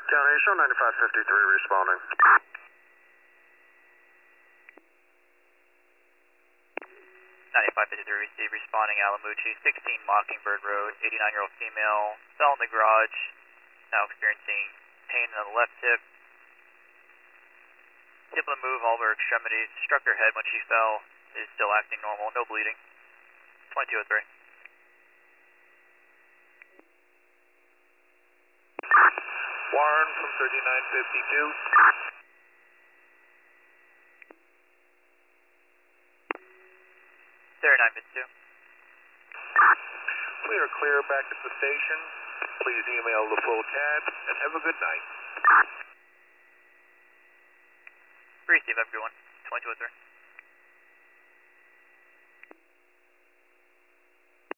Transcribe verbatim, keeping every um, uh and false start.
County, show ninety-five fifty-three responding. ninety-five fifty-three received, responding Alamucci, sixteen Mockingbird Road, eighty-nine-year-old female, fell in the garage, now experiencing pain in the left hip. Able to move all of her extremities, struck her head when she fell, is still acting normal, no bleeding. twenty-two oh three. Warren from thirty-nine fifty-two. thirty-nine fifty-two. We are clear back at the station. Please email the full C A D and have a good night. Receive everyone, twenty-two oh three.